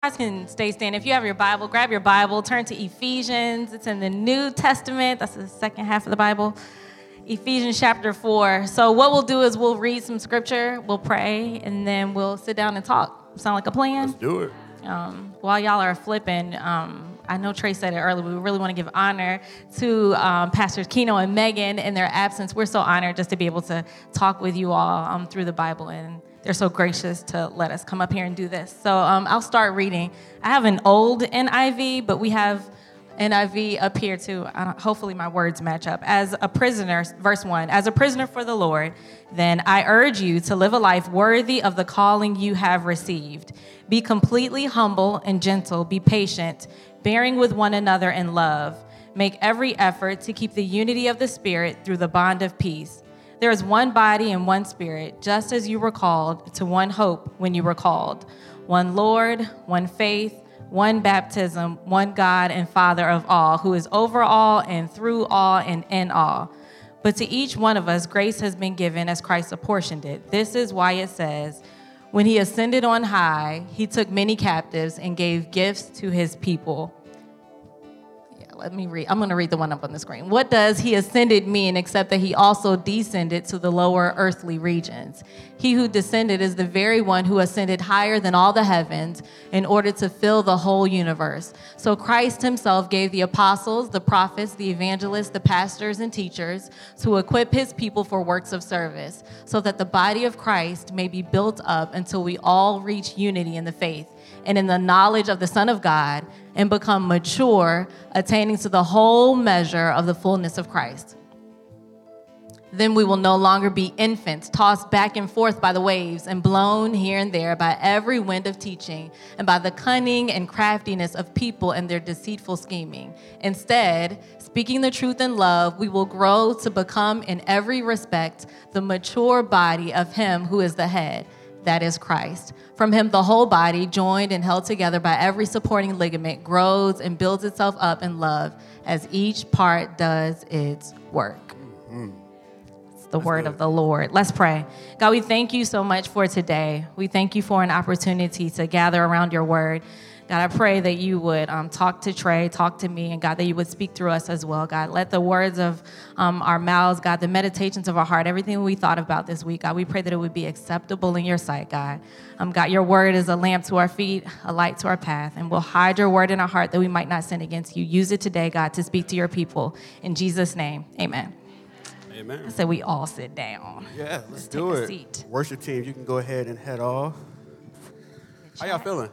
guys can stay standing. If you have your Bible, grab your Bible, turn to Ephesians. It's in the New Testament. That's the second half of the Bible. Ephesians chapter 4. So what we'll do is we'll read some scripture, we'll pray, and then we'll sit down and talk. Sound like a plan? Let's do it. While y'all are flipping, I know Trey said it earlier, we really want to give honor to Pastors Keno and Megan in their absence. We're so honored just to be able to talk with you all through the Bible, and they're so gracious to let us come up here and do this. So I'll start reading. I have an old NIV, but we have NIV up here too. Hopefully my words match up. As a prisoner, verse 1, as a prisoner for the Lord, then I urge you to live a life worthy of the calling you have received. Be completely humble and gentle. Be patient, bearing with one another in love. Make every effort to keep the unity of the Spirit through the bond of peace. There is one body and one Spirit, just as you were called to one hope when you were called. One Lord, one faith, one baptism, one God and Father of all, who is over all and through all and in all. But to each one of us, grace has been given as Christ apportioned it. This is why it says, when he ascended on high, he took many captives and gave gifts to his people. Let me read. I'm going to read the one up on the screen. What does he ascended mean except that he also descended to the lower earthly regions? He who descended is the very one who ascended higher than all the heavens in order to fill the whole universe. So Christ himself gave the apostles, the prophets, the evangelists, the pastors, and teachers to equip his people for works of service, so that the body of Christ may be built up until we all reach unity in the faith and in the knowledge of the Son of God, and become mature, attaining to the whole measure of the fullness of Christ. Then we will no longer be infants, tossed back and forth by the waves and blown here and there by every wind of teaching and by the cunning and craftiness of people and their deceitful scheming. Instead, speaking the truth in love, we will grow to become in every respect the mature body of him who is the head, that is Christ. From him, the whole body, joined and held together by every supporting ligament, grows and builds itself up in love as each part does its work. Mm-hmm. It's the word of the Lord. Let's pray. God, we thank you so much for today. We thank you for an opportunity to gather around your word. God, I pray that you would talk to Trey, talk to me, and God, that you would speak through us as well. God, let the words of our mouths, God, the meditations of our heart, everything we thought about this week, God, we pray that it would be acceptable in your sight, God. God, your word is a lamp to our feet, a light to our path, and we'll hide your word in our heart that we might not sin against you. Use it today, God, to speak to your people. In Jesus' name, amen. Amen. I said we all sit down. Yeah, let's do it. Seat. Worship team, you can go ahead and head off. How y'all feeling?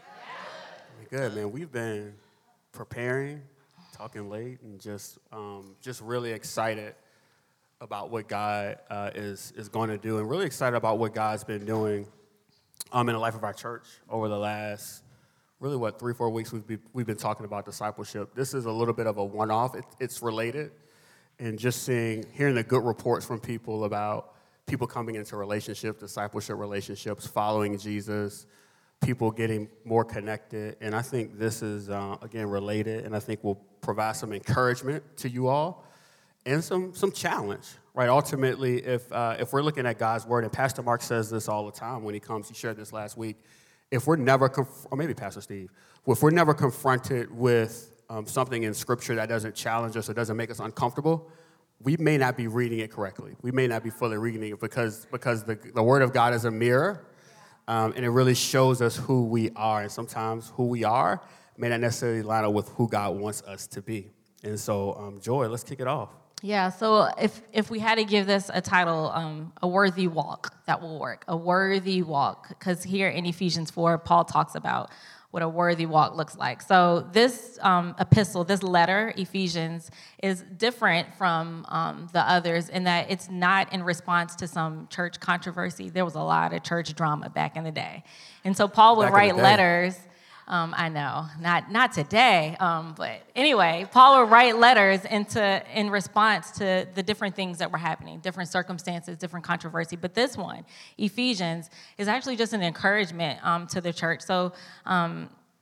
Good, man. We've been preparing, talking late, and just really excited about what God is going to do, and really excited about what God's been doing in the life of our church over the last, really, 3-4 weeks. We've been talking about discipleship. This is a little bit of a one-off. It's related, and just hearing the good reports from people about people coming into relationships, discipleship relationships, following Jesus, people getting more connected, and I think this is, again, related, and I think will provide some encouragement to you all and some challenge, right? Ultimately, if we're looking at God's word, and Pastor Mark says this all the time when he comes, he shared this last week, if we're never, or maybe Pastor Steve, if we're never confronted with something in Scripture that doesn't challenge us or doesn't make us uncomfortable, we may not be reading it correctly. We may not be fully reading it because the word of God is a mirror, and it really shows us who we are. And sometimes who we are may not necessarily line up with who God wants us to be. And so, Joy, let's kick it off. Yeah, so if we had to give this a title, a worthy walk, that will work. A worthy walk, because here in Ephesians 4, Paul talks about what a worthy walk looks like. So this epistle, this letter, Ephesians, is different from the others in that it's not in response to some church controversy. There was a lot of church drama back in the day. And so Paul would write letters. I know, not today, but anyway, Paul would write letters in response to the different things that were happening, different circumstances, different controversy. But this one, Ephesians, is actually just an encouragement to the church. So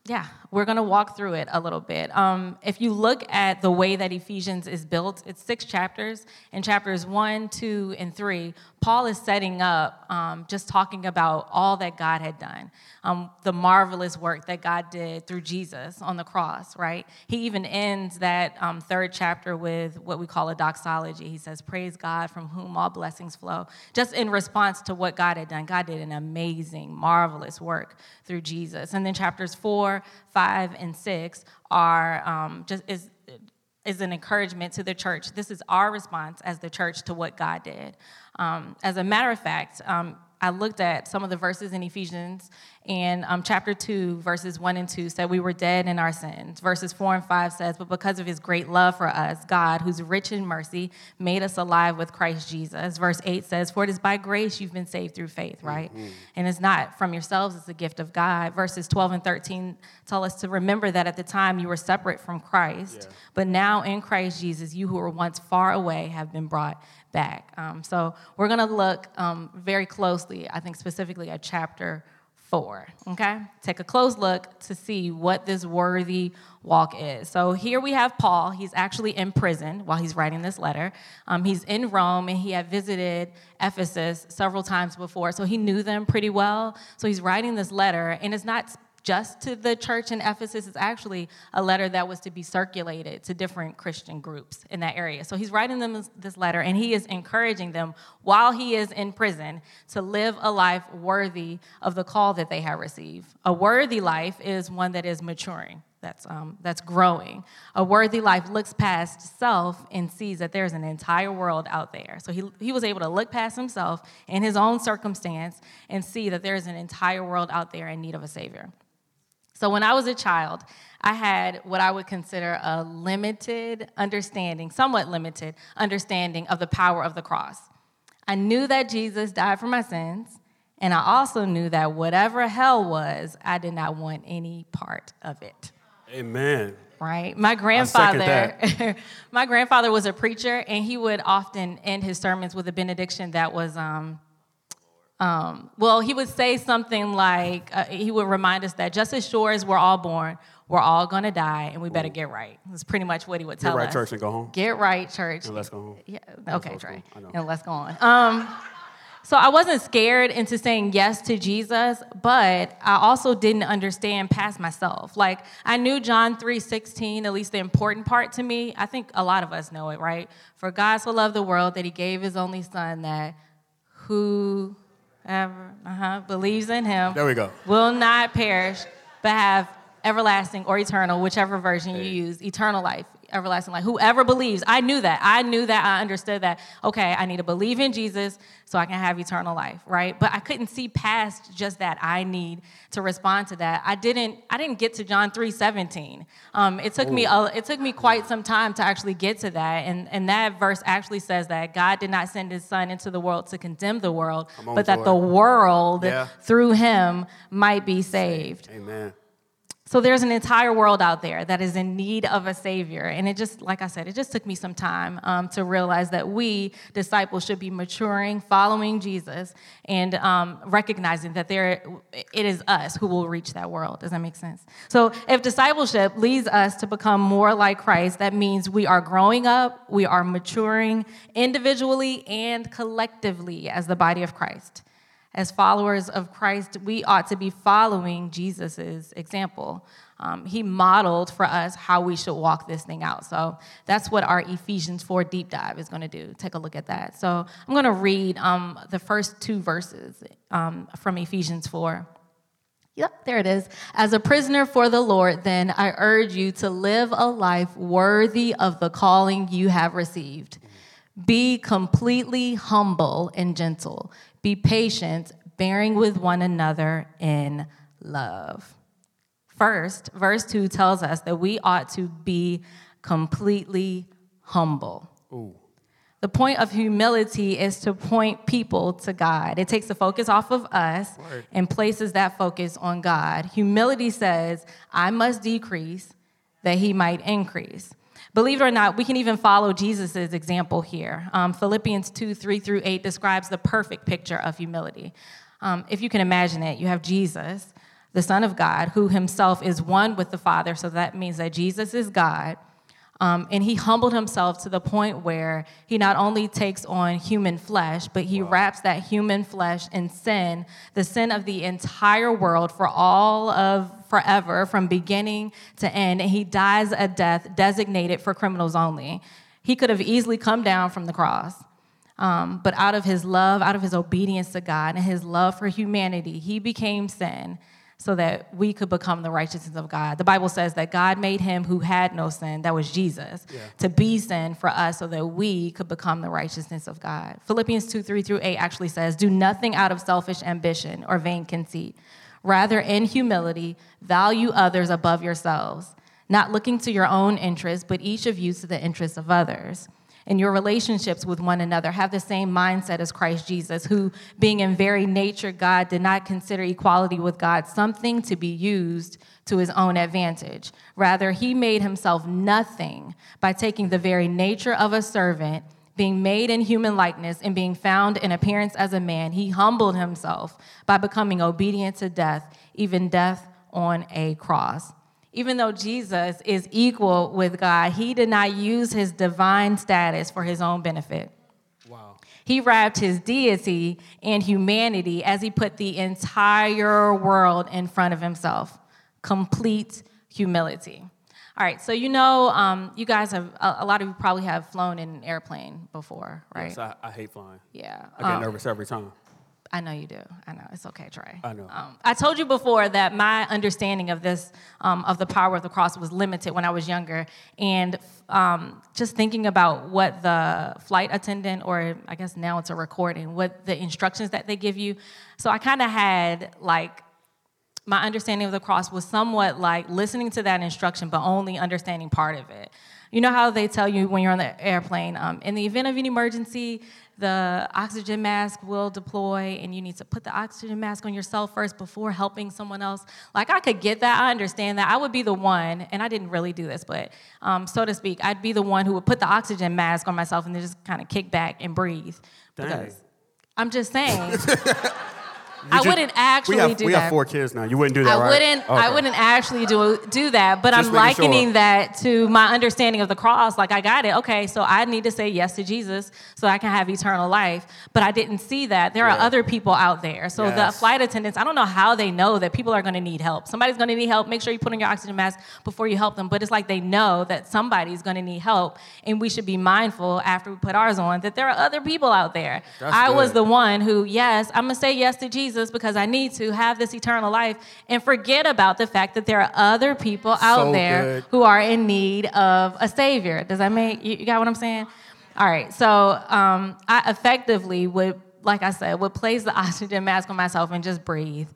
Yeah, we're going to walk through it a little bit. If you look at the way that Ephesians is built, it's 6 chapters. In chapters 1, 2, and 3, Paul is setting up, just talking about all that God had done, the marvelous work that God did through Jesus on the cross, right? He even ends that 3rd chapter with what we call a doxology. He says, praise God from whom all blessings flow, just in response to what God had done. God did an amazing, marvelous work through Jesus. And then chapters 4, 5, and 6 are is an encouragement to the church. This is our response as the church to what God did. As a matter of fact, I looked at some of the verses in Ephesians, and chapter 2, verses 1 and 2 said we were dead in our sins. Verses 4 and 5 says, but because of his great love for us, God, who's rich in mercy, made us alive with Christ Jesus. Verse 8 says, for it is by grace you've been saved through faith, right? Mm-hmm. And it's not from yourselves, it's a gift of God. Verses 12 and 13 tell us to remember that at the time you were separate from Christ, but now in Christ Jesus, you who were once far away have been brought back. So we're going to look very closely, I think specifically at chapter 4, okay? Take a close look to see what this worthy walk is. So here we have Paul. He's actually in prison while he's writing this letter. He's in Rome, and he had visited Ephesus several times before, so he knew them pretty well. So he's writing this letter, and it's not just to the church in Ephesus. It's actually a letter that was to be circulated to different Christian groups in that area. So he's writing them this letter, and he is encouraging them while he is in prison to live a life worthy of the call that they have received. A worthy life is one that is maturing, that's growing. A worthy life looks past self and sees that there's an entire world out there. So he was able to look past himself and his own circumstance and see that there's an entire world out there in need of a Savior. So when I was a child, I had what I would consider a somewhat limited understanding of the power of the cross. I knew that Jesus died for my sins, and I also knew that whatever hell was, I did not want any part of it. Amen. Right? My grandfather was a preacher, and he would often end his sermons with a benediction that was he would say something like, he would remind us that just as sure as we're all born, we're all going to die, and we better get right. That's pretty much what he would tell us. Get right, church, and go home. Get right, church. And let's go home. Yeah, okay, Trey. And let's go on. So I wasn't scared into saying yes to Jesus, but I also didn't understand past myself. Like, I knew John 3:16, at least the important part to me. I think a lot of us know it, right? For God so loved the world that he gave his only son, that whoever believes in him there we go. will not perish, but have everlasting or eternal, whichever version you use, eternal life, everlasting life. Whoever believes, I knew that. I understood that, okay, I need to believe in Jesus so I can have eternal life, right? But I couldn't see past just that. I need to respond to that. I didn't get to John 3:17. It took me quite some time to actually get to that. And that verse actually says that God did not send his son into the world to condemn the world, but that the world through him might be saved. Amen. So there's an entire world out there that is in need of a Savior. And it just, like I said, it just took me some time to realize that we, disciples, should be maturing, following Jesus, and recognizing that it is us who will reach that world. Does that make sense? So if discipleship leads us to become more like Christ, that means we are growing up, we are maturing individually and collectively as the body of Christ. As followers of Christ, we ought to be following Jesus' example. He modeled for us how we should walk this thing out. So that's what our Ephesians 4 deep dive is going to do. Take a look at that. So I'm going to read the first 2 verses from Ephesians 4. Yep, there it is. As a prisoner for the Lord, then, I urge you to live a life worthy of the calling you have received. Be completely humble and gentle. Be patient, bearing with one another in love. First, verse 2 tells us that we ought to be completely humble. Ooh. The point of humility is to point people to God. It takes the focus off of us and places that focus on God. Humility says, I must decrease that he might increase. Believe it or not, we can even follow Jesus' example here. Philippians 2:3-8 describes the perfect picture of humility. If you can imagine it, you have Jesus, the Son of God, who himself is one with the Father. So that means that Jesus is God. And he humbled himself to the point where he not only takes on human flesh, but he wraps that human flesh in sin, the sin of the entire world for all of forever, from beginning to end. And he dies a death designated for criminals only. He could have easily come down from the cross. But out of his love, out of his obedience to God and his love for humanity, he became sin so that we could become the righteousness of God. The Bible says that God made him who had no sin, that was Jesus, to be sin for us so that we could become the righteousness of God. Philippians 2:3-8 actually says, do nothing out of selfish ambition or vain conceit. Rather, in humility, value others above yourselves, not looking to your own interests, but each of you to the interests of others. In your relationships with one another, have the same mindset as Christ Jesus, who, being in very nature God, did not consider equality with God something to be used to his own advantage. Rather, he made himself nothing by taking the very nature of a servant, being made in human likeness and being found in appearance as a man. He humbled himself by becoming obedient to death, even death on a cross. Even though Jesus is equal with God, he did not use his divine status for his own benefit. Wow. He wrapped his deity and humanity as he put the entire world in front of himself. Complete humility. All right, so you guys have, a lot of you probably have flown in an airplane before, right? Yes, I hate flying. Yeah. I get nervous every time. I know you do. I know. It's okay, Trey. I know. I told you before that my understanding of this, of the power of the cross, was limited when I was younger. And just thinking about what the flight attendant, or I guess now it's a recording, what the instructions that they give you. So I kind of had, my understanding of the cross was somewhat like listening to that instruction, but only understanding part of it. You know how they tell you when you're on the airplane, in the event of an emergency, the oxygen mask will deploy, and you need to put the oxygen mask on yourself first before helping someone else. Like, I could get that. I understand that. I would be the one, and I didn't really do this, but so to speak, I'd be the one who would put the oxygen mask on myself and then just kind of kick back and breathe. Dang. Because I'm just saying. I wouldn't actually do that. We have 4 kids now. You wouldn't do that, right? I wouldn't actually do that, but Just I'm likening that to my understanding of the cross. Like, I got it. Okay, so I need to say yes to Jesus so I can have eternal life. But I didn't see that. There are other people out there. So the flight attendants, I don't know how they know that people are going to need help. Somebody's going to need help. Make sure you put on your oxygen mask before you help them. But it's like they know that somebody's going to need help, and we should be mindful after we put ours on that there are other people out there. I was the one who, yes, I'm going to say yes to Jesus because I need to have this eternal life, and forget about the fact that there are other people out there who are in need of a savior. Does that make, you got what I'm saying? All right, so I effectively would, like I said, would place the oxygen mask on myself and just breathe.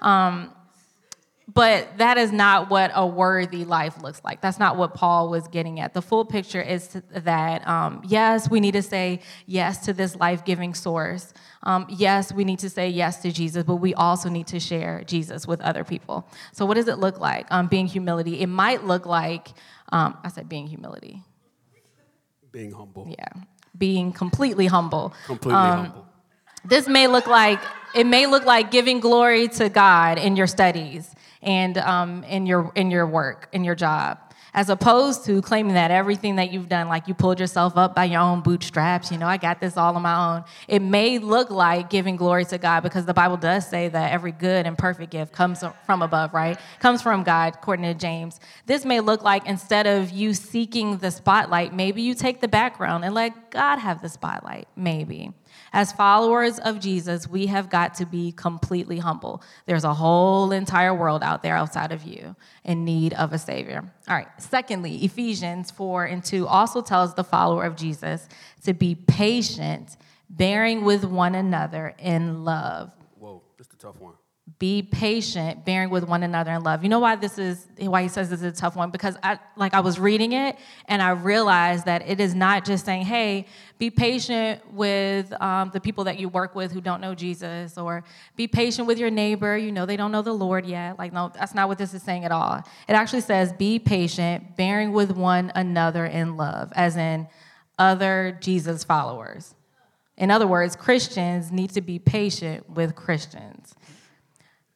But that is not what a worthy life looks like. That's not what Paul was getting at. The full picture is that, yes, we need to say yes to this life-giving source. Yes, we need to say yes to Jesus, but we also need to share Jesus with other people. So what does it look like, being humility? It might look like, I said being humility. Being humble. Yeah, being completely humble. Completely humble. This may look like, giving glory to God in your studies and in your work, in your job, as opposed to claiming that everything that you've done, like you pulled yourself up by your own bootstraps, I got this all on my own. It may look like giving glory to God, because the Bible does say that every good and perfect gift comes from above, right? Comes from God, according to James. This may look like, instead of you seeking the spotlight, maybe you take the background and let God have the spotlight, maybe. As followers of Jesus, we have got to be completely humble. There's a whole entire world out there outside of you in need of a Savior. All right. Secondly, Ephesians 4:2 also tells the follower of Jesus to be patient, bearing with one another in love. Whoa, this is a tough one. Be patient, bearing with one another in love. You know why he says this is a tough one? Because I was reading it, and I realized that it is not just saying, hey, be patient with the people that you work with who don't know Jesus, or be patient with your neighbor, they don't know the Lord yet. Like, no, that's not what this is saying at all. It actually says, be patient, bearing with one another in love, as in other Jesus followers. In other words, Christians need to be patient with Christians.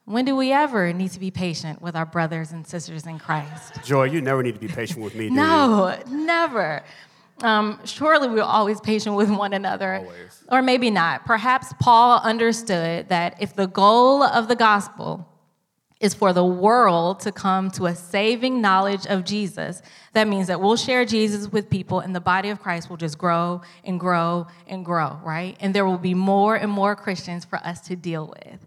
When do we ever need to be patient with our brothers and sisters in Christ? Joy, you never need to be patient with me, do you? No, never. Surely we're always patient with one another. Always. Or maybe not. Perhaps Paul understood that if the goal of the gospel is for the world to come to a saving knowledge of Jesus, that means that we'll share Jesus with people and the body of Christ will just grow and grow and grow, right? And there will be more and more Christians for us to deal with.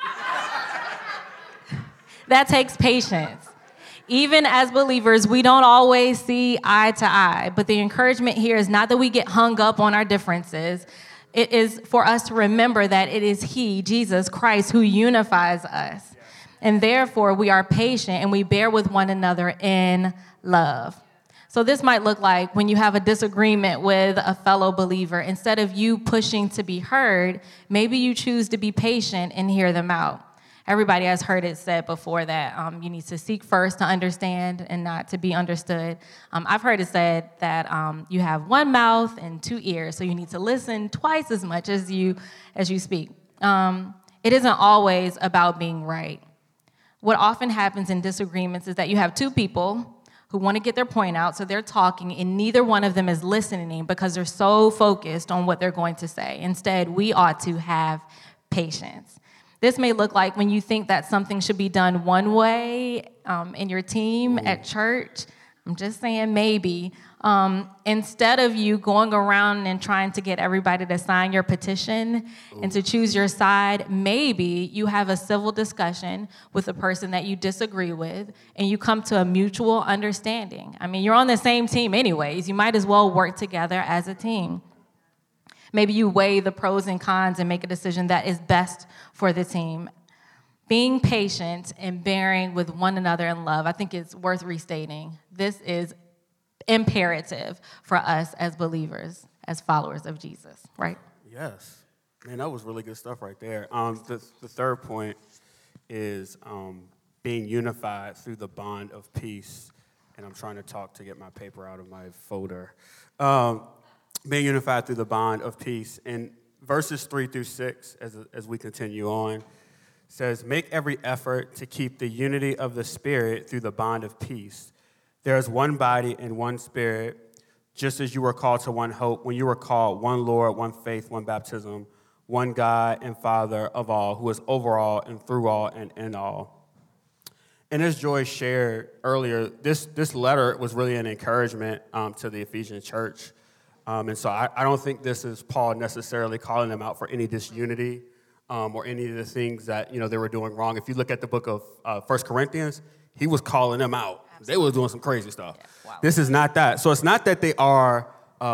That takes patience. Even as believers, we don't always see eye to eye, but the encouragement here is not that we get hung up on our differences. It is for us to remember that it is He, Jesus Christ, who unifies us. And therefore, we are patient and we bear with one another in love. So this might look like when you have a disagreement with a fellow believer, instead of you pushing to be heard, maybe you choose to be patient and hear them out. Everybody has heard it said before that you need to seek first to understand and not to be understood. I've heard it said that you have one mouth and two ears, so you need to listen twice as much as you speak. It isn't always about being right. What often happens in disagreements is that you have two people who want to get their point out, so they're talking, and neither one of them is listening because they're so focused on what they're going to say. Instead, we ought to have patience. This may look like when you think that something should be done one way in your team at church. I'm just saying maybe. Instead of you going around and trying to get everybody to sign your petition and to choose your side, maybe you have a civil discussion with a person that you disagree with and you come to a mutual understanding. I mean, you're on the same team anyways. You might as well work together as a team. Maybe you weigh the pros and cons and make a decision that is best for the team. Being patient and bearing with one another in love, I think it's worth restating. This is imperative for us as believers, as followers of Jesus, right? Yes. Man, that was really good stuff right there. The third point is being unified through the bond of peace. And I'm trying to talk to get my paper out of my folder. Being unified through the bond of peace. And verses 3-6, as we continue on, says, make every effort to keep the unity of the Spirit through the bond of peace. There is one body and one Spirit, just as you were called to one hope, when you were called one Lord, one faith, one baptism, one God and Father of all, who is over all and through all and in all. And as Joy shared earlier, this letter was really an encouragement to the Ephesian church. And so I don't think this is Paul necessarily calling them out for any disunity or any of the things that they were doing wrong. If you look at the book of 1 Corinthians, he was calling them out. Absolutely. They were doing some crazy stuff. Yeah, wow. This is not that. So it's not that they are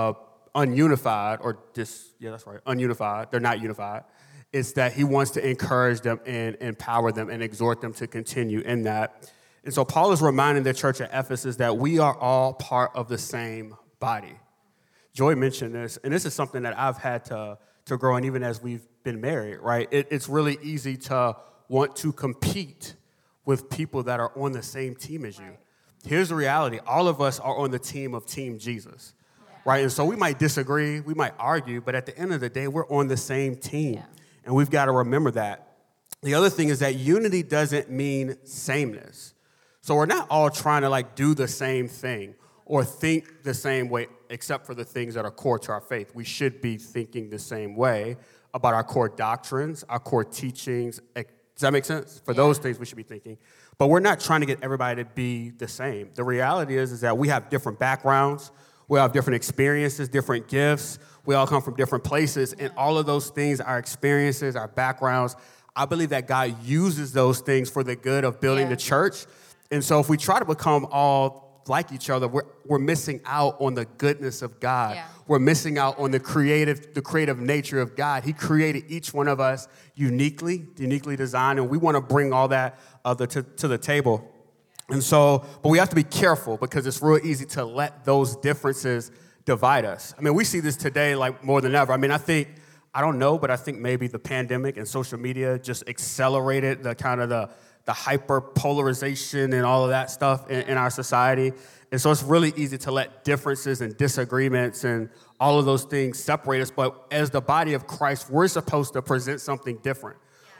ununified or ununified. They're not unified. It's that he wants to encourage them and empower them and exhort them to continue in that. And so Paul is reminding the church at Ephesus that we are all part of the same body. Joy mentioned this, and this is something that I've had to grow in even as we've been married, right? It's really easy to want to compete with people that are on the same team as you. Right. Here's the reality. All of us are on the team of Team Jesus, right? And so we might disagree, we might argue, but at the end of the day, we're on the same team, and we've got to remember that. The other thing is that unity doesn't mean sameness. So we're not all trying to do the same thing or think the same way, except for the things that are core to our faith. We should be thinking the same way about our core doctrines, our core teachings. Does that make sense? For those things we should be thinking. But we're not trying to get everybody to be the same. The reality is that we have different backgrounds. We have different experiences, different gifts. We all come from different places. And all of those things, our experiences, our backgrounds, I believe that God uses those things for the good of building the church. And so if we try to become all like each other, we're missing out on the goodness of God. Yeah. We're missing out on the creative nature of God. He created each one of us uniquely designed, and we want to bring all that to the table. And so, but we have to be careful because it's real easy to let those differences divide us. I mean, we see this today more than ever. I mean, I don't know, but I think maybe the pandemic and social media just accelerated the hyper polarization and all of that stuff in our society. And so it's really easy to let differences and disagreements and all of those things separate us. But as the body of Christ, we're supposed to present something different.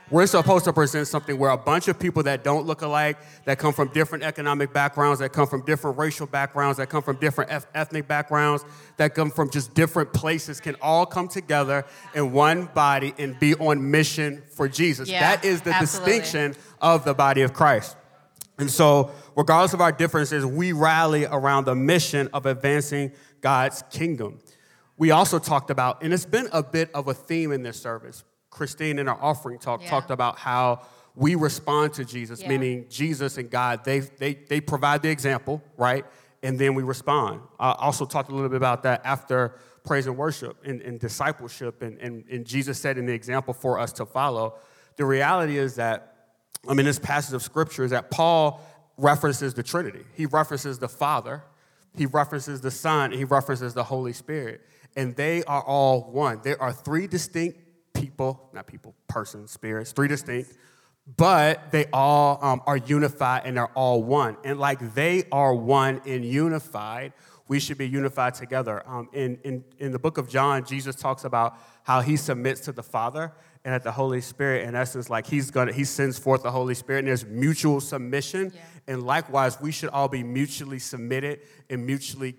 We're supposed to present something where a bunch of people that don't look alike, that come from different economic backgrounds, that come from different racial backgrounds, that come from different ethnic backgrounds, that come from just different places can all come together in one body and be on mission for Jesus. Yeah, that is the absolutely. distinction of the body of Christ. And so, regardless of our differences, we rally around the mission of advancing God's kingdom. We also talked about, and it's been a bit of a theme in this service, Christine in our offering talk talked about how we respond to Jesus, meaning Jesus and God, they provide the example, right? And then we respond. I also talked a little bit about that after praise and worship and discipleship, and Jesus setting the example for us to follow. The reality is that, this passage of Scripture is that Paul references the Trinity. He references the Father, he references the Son, and he references the Holy Spirit. And they are all one. There are three distinct persons, spirits, three distinct, but they all are unified and they're all one. And like they are one and unified, we should be unified together. In the book of John, Jesus talks about how he submits to the Father and that the Holy Spirit, in essence, like he sends forth the Holy Spirit, and there's mutual submission. Yeah. And likewise, we should all be mutually submitted and mutually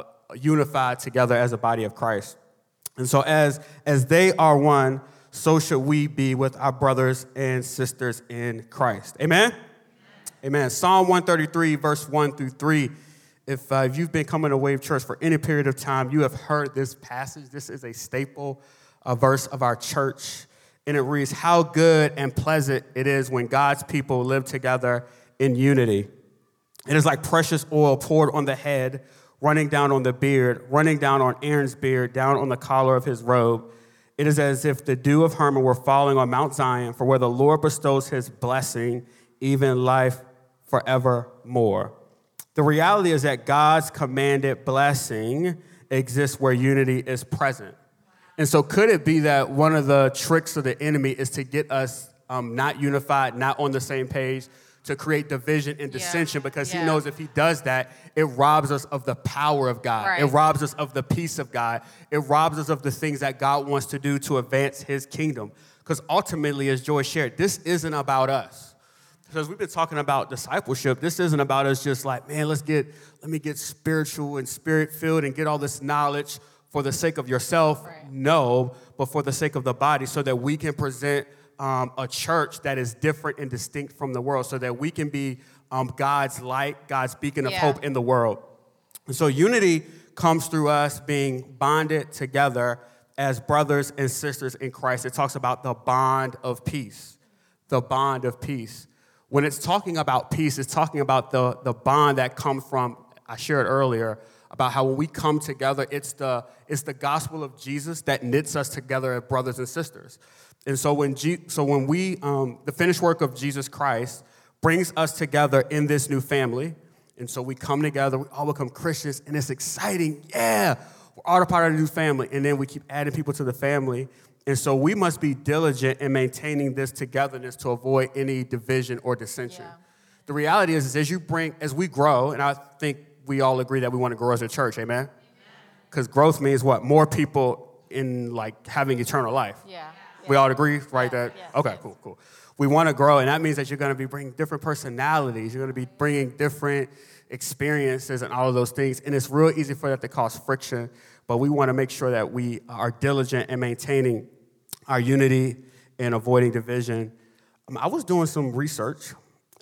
unified together as a body of Christ. And so as they are one, so should we be with our brothers and sisters in Christ. Amen? Amen. Psalm 133, verse 1 through 3. If you've been coming to Wave Church for any period of time, you have heard this passage. This is a staple verse of our church. And it reads, "How good and pleasant it is when God's people live together in unity. It is like precious oil poured on the head, running down on the beard, running down on Aaron's beard, down on the collar of his robe. It is as if the dew of Hermon were falling on Mount Zion, for where the Lord bestows his blessing, even life forevermore." The reality is that God's commanded blessing exists where unity is present. And so could it be that one of the tricks of the enemy is to get us not unified, not on the same page, to create division and dissension, because he knows if he does that, it robs us of the power of God. Right. It robs us of the peace of God. It robs us of the things that God wants to do to advance his kingdom. Because ultimately, as Joy shared, this isn't about us. Because we've been talking about discipleship. This isn't about us just like, man, let me get spiritual and spirit-filled and get all this knowledge for the sake of yourself. Right. No, but for the sake of the body, so that we can present a church that is different and distinct from the world, so that we can be God's light, God's beacon of hope in the world. And so unity comes through us being bonded together as brothers and sisters in Christ. It talks about the bond of peace, the bond of peace. When it's talking about peace, it's talking about the bond that comes from, I shared earlier, about how when we come together, it's the gospel of Jesus that knits us together as brothers and sisters. And so when we, the finished work of Jesus Christ brings us together in this new family, and so we come together, we all become Christians, and it's exciting. Yeah, we're all a part of the new family, and then we keep adding people to the family. And so we must be diligent in maintaining this togetherness to avoid any division or dissension. Yeah. The reality is as we grow, and I think we all agree that we want to grow as a church, amen? Because growth means what? More people in like having eternal life. Yeah. We all agree, right? Okay, cool. We want to grow, and that means that you're going to be bringing different personalities. You're going to be bringing different experiences and all of those things, and it's real easy for that to cause friction, but we want to make sure that we are diligent in maintaining our unity and avoiding division. I was doing some research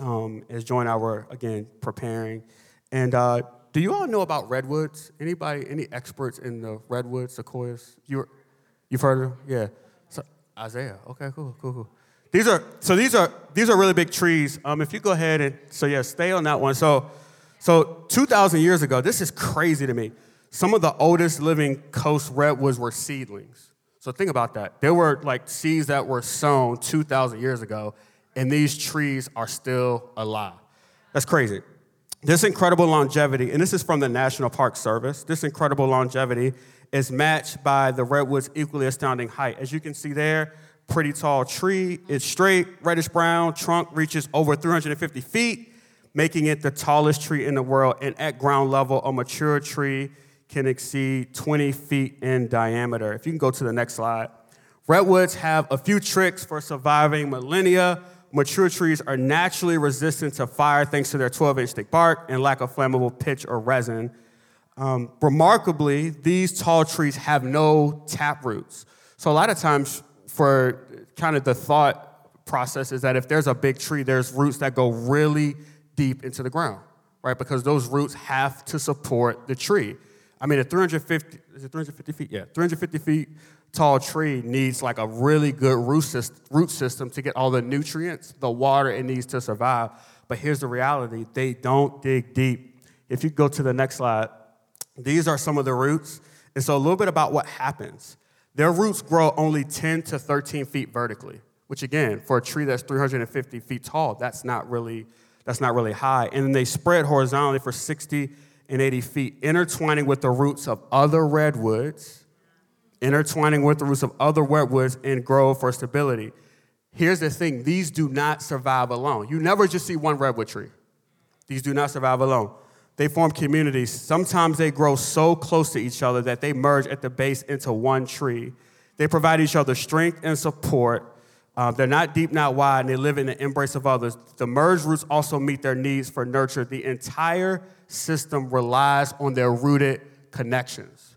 as Joy and I were, again, preparing, and do you all know about redwoods? Anybody, any experts in the redwoods, sequoias? You've heard of them? Yeah. Isaiah. Okay, cool. These are really big trees. If you go ahead and stay on that one. So 2,000 years ago, this is crazy to me. Some of the oldest living coast redwoods were seedlings. So think about that. There were like seeds that were sown 2,000 years ago, and these trees are still alive. That's crazy. This incredible longevity, and this is from the National Park Service, this incredible longevity is matched by the redwood's equally astounding height. As you can see there, pretty tall tree. It's straight, reddish-brown. Trunk reaches over 350 feet, making it the tallest tree in the world. And at ground level, a mature tree can exceed 20 feet in diameter. If you can go to the next slide. Redwoods have a few tricks for surviving millennia. Mature trees are naturally resistant to fire thanks to their 12-inch thick bark and lack of flammable pitch or resin. Remarkably, these tall trees have no tap roots. So a lot of times for kind of the thought process is that if there's a big tree, there's roots that go really deep into the ground, right? Because those roots have to support the tree. I mean, a 350 feet? Yeah, 350 feet tall tree needs like a really good root system to get all the nutrients, the water it needs to survive. But here's the reality. They don't dig deep. If you go to the next slide, these are some of the roots. And so a little bit about what happens. Their roots grow only 10 to 13 feet vertically, which again, for a tree that's 350 feet tall, that's not really high. And then they spread horizontally for 60 and 80 feet, intertwining with the roots of other redwoods, and grow for stability. Here's the thing. These do not survive alone. You never just see one redwood tree. These do not survive alone. They form communities. Sometimes they grow so close to each other that they merge at the base into one tree. They provide each other strength and support. They're not deep, not wide, and they live in the embrace of others. The merged roots also meet their needs for nurture. The entire system relies on their rooted connections.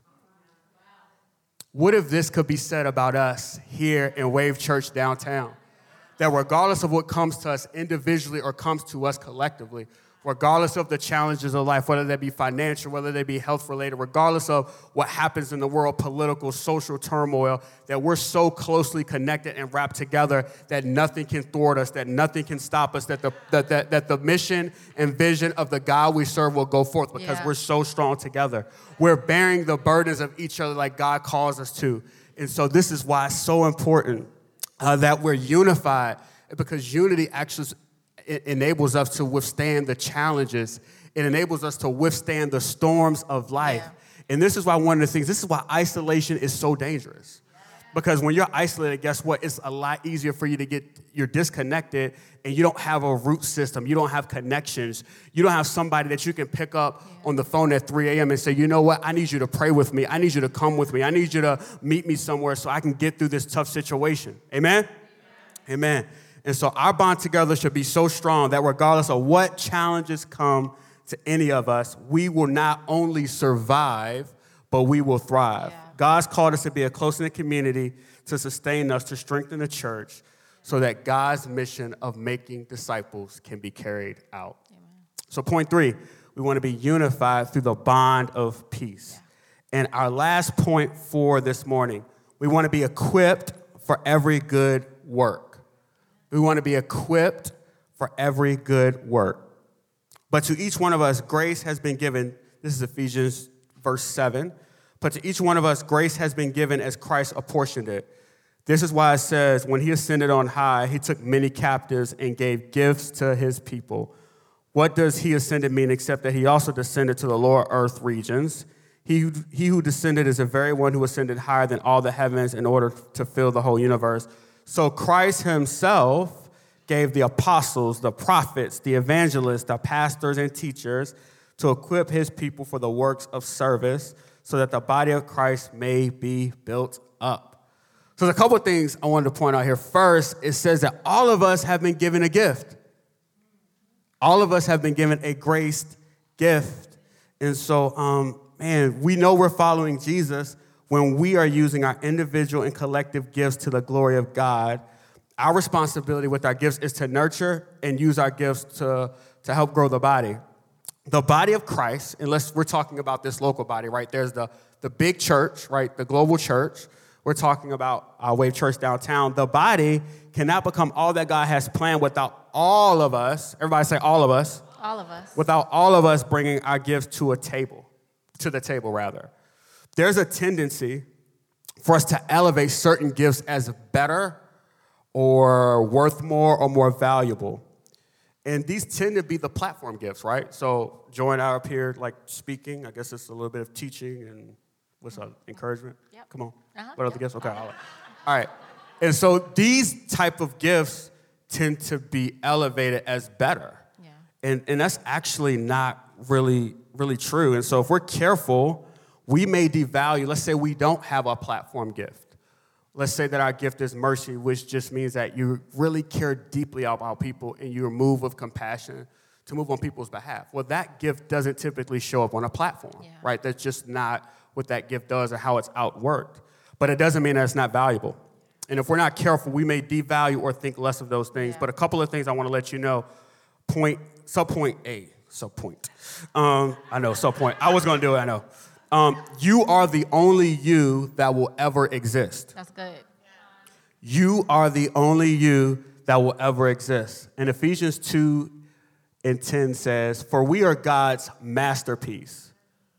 What if this could be said about us here in Wave Church downtown? That regardless of what comes to us individually or comes to us collectively, regardless of the challenges of life, whether they be financial, whether they be health-related, regardless of what happens in the world, political, social turmoil, that we're so closely connected and wrapped together that nothing can thwart us, that nothing can stop us, that the mission and vision of the God we serve will go forth because we're so strong together. We're bearing the burdens of each other like God calls us to. And so this is why it's so important that we're unified, because unity actually it enables us to withstand the challenges. It enables us to withstand the storms of life. Yeah. And this is why this is why isolation is so dangerous. Because when you're isolated, guess what? It's a lot easier for you you're disconnected and you don't have a root system. You don't have connections. You don't have somebody that you can pick up on the phone at 3 a.m. and say, you know what? I need you to pray with me. I need you to come with me. I need you to meet me somewhere so I can get through this tough situation. Amen? Amen. And so our bond together should be so strong that regardless of what challenges come to any of us, we will not only survive, but we will thrive. Yeah. God's called us to be a close-knit community to sustain us, to strengthen the church, so that God's mission of making disciples can be carried out. Amen. So point 3, we want to be unified through the bond of peace. Yeah. And our last point for this morning, we want to be equipped for every good work. We want to be equipped for every good work. But to each one of us, grace has been given. This is Ephesians verse 7. But to each one of us, grace has been given as Christ apportioned it. This is why it says, when he ascended on high, he took many captives and gave gifts to his people. What does he ascended mean except that he also descended to the lower earth regions? He who descended is the very one who ascended higher than all the heavens in order to fill the whole universe. So Christ himself gave the apostles, the prophets, the evangelists, the pastors, and teachers to equip his people for the works of service so that the body of Christ may be built up. So there's a couple of things I wanted to point out here. First, it says that all of us have been given a gift. All of us have been given a graced gift. And so, we know we're following Jesus when we are using our individual and collective gifts to the glory of God. Our responsibility with our gifts is to nurture and use our gifts to help grow the body. The body of Christ, unless we're talking about this local body, right? There's the big church, right? The global church. We're talking about our Wave Church downtown. The body cannot become all that God has planned without all of us. Everybody say all of us. All of us. Without all of us bringing our gifts to the table. There's a tendency for us to elevate certain gifts as better or worth more or more valuable. And these tend to be the platform gifts, right? So Joy and I are up here like speaking. I guess it's a little bit of teaching and what's up, encouragement? Yep. Come on. What other gifts? Okay. All right. And so these type of gifts tend to be elevated as better. Yeah. And that's actually not really true. And so if we're careful, we may devalue, let's say we don't have a platform gift, Let's say that our gift is mercy, which just means that you really care deeply about people and you move with compassion to move on people's behalf. Well, that gift doesn't typically show up on a platform, right? That's just not what that gift does or how it's outworked. But it doesn't mean that it's not valuable. And if we're not careful, we may devalue or think less of those things. But a couple of things I want to let you know. Subpoint A. Subpoint. I know, subpoint. I was going to do it, I know. You are the only you that will ever exist. That's good. You are the only you that will ever exist. And Ephesians 2:10 says, for we are God's masterpiece.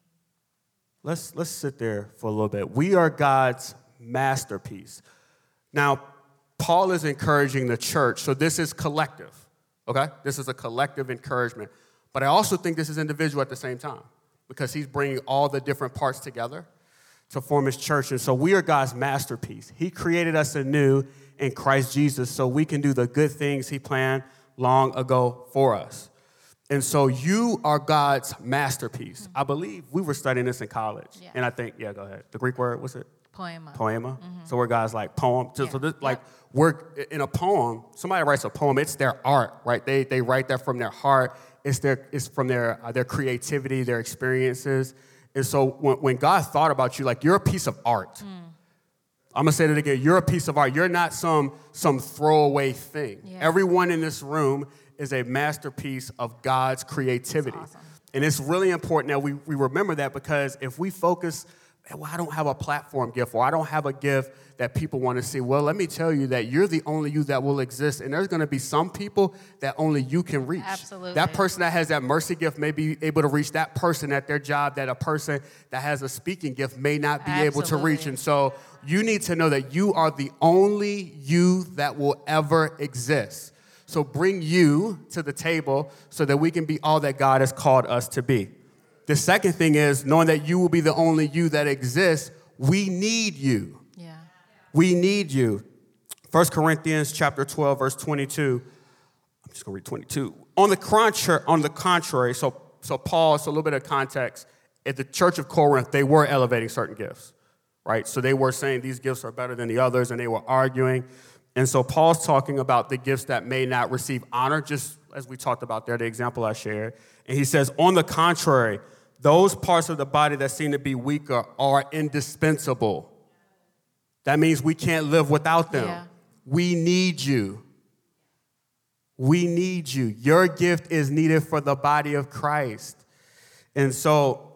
Let's sit there for a little bit. We are God's masterpiece. Now, Paul is encouraging the church, so this is collective, okay? This is a collective encouragement. But I also think this is individual at the same time because he's bringing all the different parts together to form his church. And so we are God's masterpiece. He created us anew in Christ Jesus so we can do the good things he planned long ago for us. And so you are God's masterpiece. I believe we were studying this in college. Yeah. And I think, go ahead. The Greek word, what's it? Poema. Mm-hmm. So we're God's like poem. So this, like we're in a poem, somebody writes a poem, it's their art, right? They write that from their heart. It's from their creativity, their experiences. And so when God thought about you, like you're a piece of art. I'm going to say that again. You're a piece of art. You're not some throwaway thing. Yeah. Everyone in this room is a masterpiece of God's creativity. That's awesome. And it's really important that we remember that because if we focus, well, I don't have a platform gift or I don't have a gift that people want to see. Well, let me tell you that you're the only you that will exist. And there's going to be some people that only you can reach. Absolutely. That person that has that mercy gift may be able to reach that person at their job that a person that has a speaking gift may not be able to reach. And so you need to know that you are the only you that will ever exist. So bring you to the table so that we can be all that God has called us to be. The second thing is knowing that you will be the only you that exists. We need you. Yeah. We need you. 1 Corinthians chapter 12, verse 22. I'm just going to read 22. On the contrary, so Paul, so a little bit of context. At the church of Corinth, they were elevating certain gifts, right? So they were saying these gifts are better than the others, and they were arguing. And so Paul's talking about the gifts that may not receive honor, just as we talked about there, the example I shared. And he says, on the contrary, those parts of the body that seem to be weaker are indispensable. That means we can't live without them. Yeah. We need you. We need you. Your gift is needed for the body of Christ. And so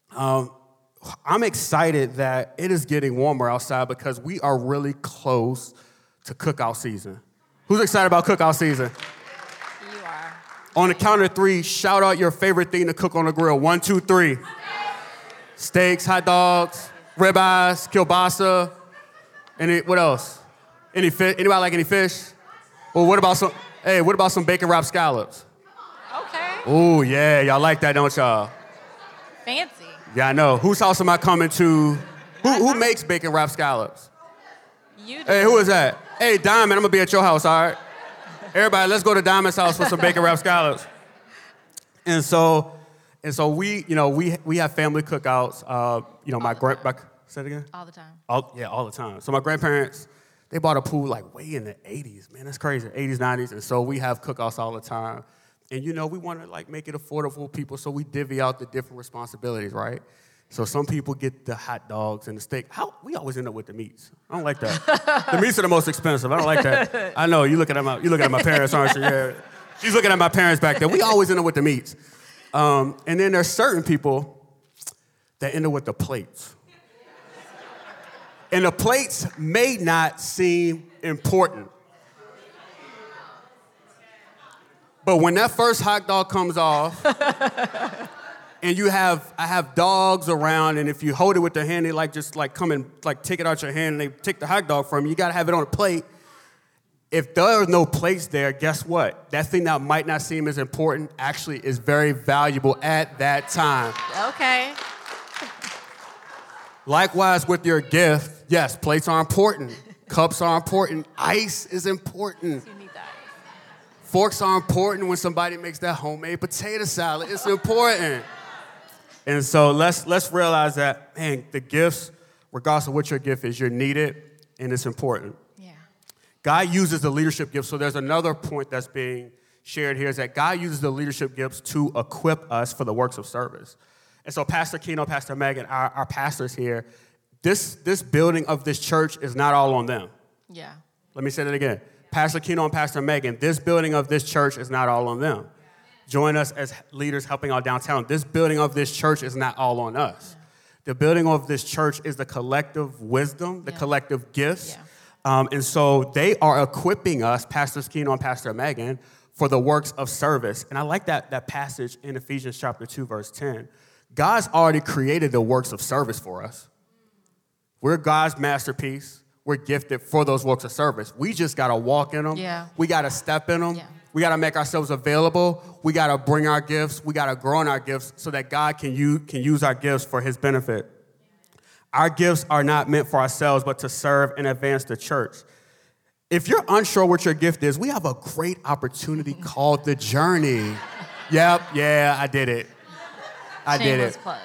I'm excited that it is getting warmer outside because we are really close to cookout season. Who's excited about cookout season? You are. On the count of three, shout out your favorite thing to cook on the grill. 1, 2, 3. Steaks, hot dogs, ribeyes, kielbasa. What else? Any fish? Anybody like any fish? Well, what about some bacon wrapped scallops? Okay. Oh, yeah, y'all like that, don't y'all? Fancy. Yeah, I know. Whose house am I coming to? Who makes bacon wrapped scallops? You do. Hey, who is that? Hey, Diamond, I'm going to be at your house, all right? Everybody, let's go to Diamond's house for some bacon wrapped scallops. And so we have family cookouts. Say it again? All the time. All the time. So my grandparents, they bought a pool like way in the 80s. Man, that's crazy. 80s, 90s. And so we have cookouts all the time. And, we want to like make it affordable for people, so we divvy out the different responsibilities, right? So some people get the hot dogs and the steak. We always end up with the meats. I don't like that. The meats are the most expensive. I don't like that. I know, you're looking at my parents, aren't you? Yeah. She's looking at my parents back there. We always end up with the meats. And then there's certain people that end up with the plates. And the plates may not seem important. But when that first hot dog comes off, and I have dogs around, and if you hold it with their hand, they just come and take it out your hand, and they take the hot dog from you. You gotta have it on a plate. If there are no plates there, guess what? That thing that might not seem as important actually is very valuable at that time. Okay. Likewise with your gift, yes, plates are important. Cups are important. Ice is important. You need that. Forks are important when somebody makes that homemade potato salad. It's important. And so let's realize that, man, the gifts, regardless of what your gift is, you're needed. and it's important. Yeah. God uses the leadership gifts. So there's another point that's being shared here is that God uses the leadership gifts to equip us for the works of service. And so Pastor Keno, Pastor Megan, our pastors here, this building of this church is not all on them. Yeah. Let me say that again. Pastor Keno and Pastor Megan, this building of this church is not all on them. Join us as leaders helping out downtown. This building of this church is not all on us. Yeah. The building of this church is the collective wisdom, the collective gifts. Yeah. And so they are equipping us, Pastor Keno and Pastor Megan, for the works of service. And I like that passage in Ephesians chapter 2, verse 10. God's already created the works of service for us. We're God's masterpiece. We're gifted for those works of service. We just got to walk in them. Yeah. We got to step in them. Yeah. We got to make ourselves available. We got to bring our gifts. We got to grow in our gifts so that God can use our gifts for his benefit. Our gifts are not meant for ourselves, but to serve and advance the church. If you're unsure what your gift is, we have a great opportunity called The Journey. Yep, yeah, I did it. Shameless plug.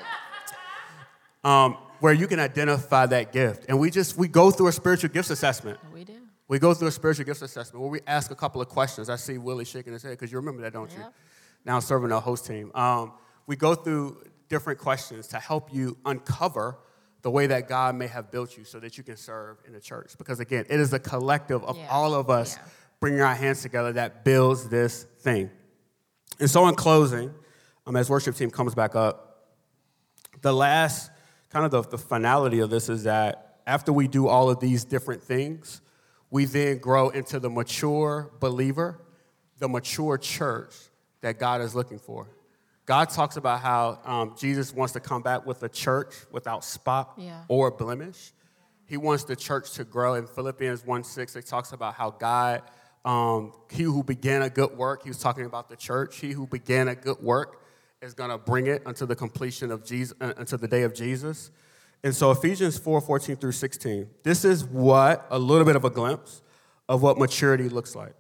Where you can identify that gift. And we go through a spiritual gifts assessment. We do. We go through a spiritual gifts assessment where we ask a couple of questions. I see Willie shaking his head because you remember that, don't you? Now serving our host team. We go through different questions to help you uncover the way that God may have built you so that you can serve in the church. Because, again, it is a collective of all of us bringing our hands together that builds this thing. And so in closing, as worship team comes back up, the last kind of the finality of this is that after we do all of these different things, we then grow into the mature believer, the mature church that God is looking for. God talks about how Jesus wants to come back with a church without spot or blemish. He wants the church to grow. In Philippians 1:6, it talks about how God, he who began a good work, he was talking about the church, he who began a good work is going to bring it until the completion of Jesus, until the day of Jesus. And so Ephesians 4:14 through 16, this is a little bit of a glimpse of what maturity looks like.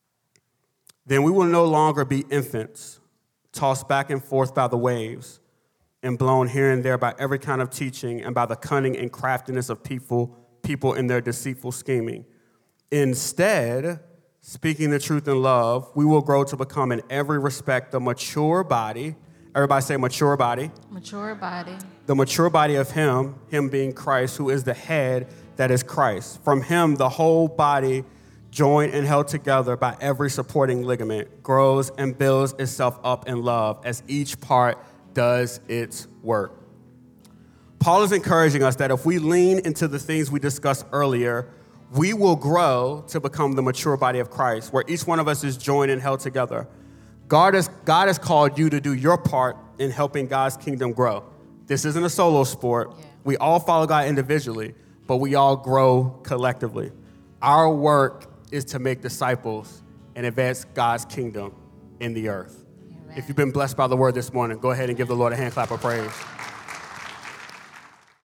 Then we will no longer be infants, tossed back and forth by the waves and blown here and there by every kind of teaching and by the cunning and craftiness of people in their deceitful scheming. Instead, speaking the truth in love, we will grow to become in every respect the mature body. Everybody say mature body. Mature body. The mature body of him being Christ, who is the head that is Christ. From him, the whole body, joined and held together by every supporting ligament, grows and builds itself up in love as each part does its work. Paul is encouraging us that if we lean into the things we discussed earlier, we will grow to become the mature body of Christ, where each one of us is joined and held together. God has called you to do your part in helping God's kingdom grow. This isn't a solo sport. Yeah. We all follow God individually, but we all grow collectively. Our work is to make disciples and advance God's kingdom in the earth. Amen. If you've been blessed by the word this morning, go ahead and give the Lord a hand clap of praise.